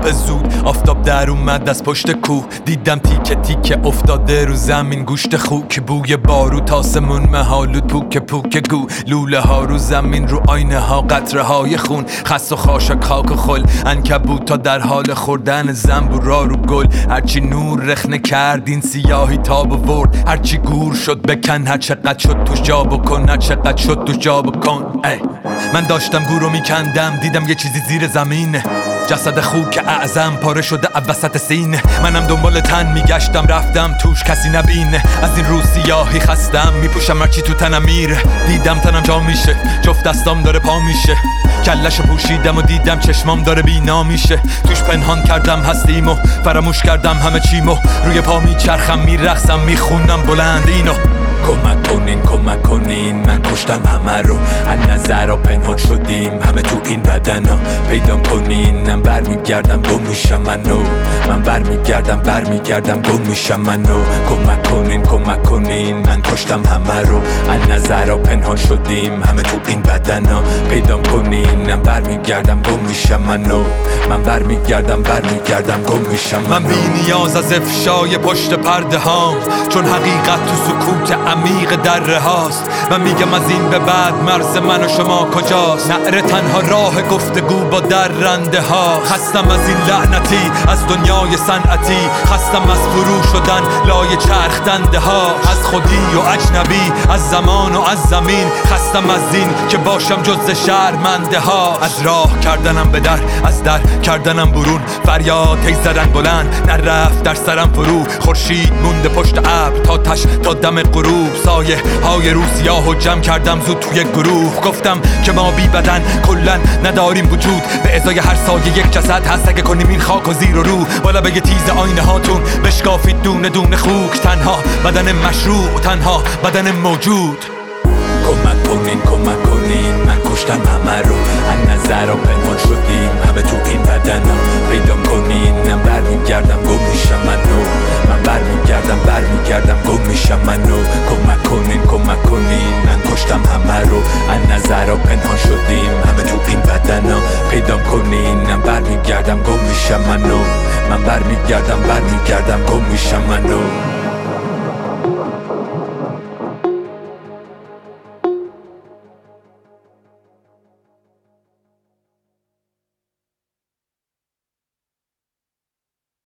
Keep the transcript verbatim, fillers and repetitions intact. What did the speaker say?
صبح زود آفتاب در اومد از پشت کوه، دیدم تیکه تیکه افتاده رو زمین گوشت خوک، بوی بارو تاسمون مهالود پوک پوک گو، لوله ها رو زمین رو آینه ها قطره های خون، خس و خاشاک خاک و خل، عنکبوت تا در حال خوردن زنبورا رو گل، هرچی نور رخنه کرد این سیاهی تاب و ورد، هرچی گور شد بکن، هر چقدر شد توش جا بکن، هر چقدر شد توش جا بکن. ای من داشتم گورو میکندم، دیدم یه چیزی زیر زمین، جسد خوک اعظم پاره شده وسط سینه، منم دنبال تن میگشتم رفتم توش کسی نبینه، از این روز سیاهی خستم میپوشم هرچی تو تنم میره، دیدم تنم جا میشه، جفت دستام داره پا میشه، کلشو پوشیدم و دیدم چشمام داره بینا میشه، توش پنهان کردم هستیمو، فراموش کردم همه چیمو، روی پا میچرخم میرقصم میخونم بلند اینو، کمک کنین کمک کنین من کشتم همه رو، از نظر و پنهان شدیم همه تو این بدن ها، پیدام کنین من برمیگردم گم میشم منو، من برمیگردم برمیگردم گم میشم منو، کمک کنین کمک کنین من کشتم همه رو، از نظر و پنهان شدیم همه تو این بدن ها، پیدام کنین من برمیگردم گم میشم منو، من برمیگردم برمیگردم گم میشم منو. من بی نیاز از افشای پشت پرده هام، چون حقیقت تو سکوت عمیق دره هاست، من میگم از این به بعد مرز من و شما کجاست، نعره تنها راه گفتگو با درنده ها، خستم از این لعنتی از دنیای صنعتی، خستم از فرو شدن لای چرخ دنده ها، از خودی و اجنبی از زمان و از زمین، خستم از این که باشم جز شرمنده ها، از راه کردنم به در از در کردنم برون، فریاد تیز زدن بلند نرفت در سرم فرو، خورشید مونده پشت ابر تا تش تا دم غروب، سایه های رو سیاه و جمع کردم زود توی گروه، گفتم که ما بی بدن کلن نداریم وجود، به ازای هر سایه یک جسد هست، اگه کنیم این خاک و زیر و رو، بالا بگه تیز آینه هاتون بشکافید دونه دونه خوک، تنها بدن مشروع تنها بدن موجود، کمک کنین کمک کنین من کشتم همه رو، از نظر و پنهان شدیم همه تو این بدن ها، پیدام کنین من برمیگردم گم میشم منو، من برمیگردم برمیگردم گم میشم منو، کمک کنین کمک کنین من کشتم همه رو، از نظر و پنهان شدیم همه تو این بدن ها، پیدام کنین من برمیگردم گم میشم منو، من برمیگردم برمیگردم گم میشم منو.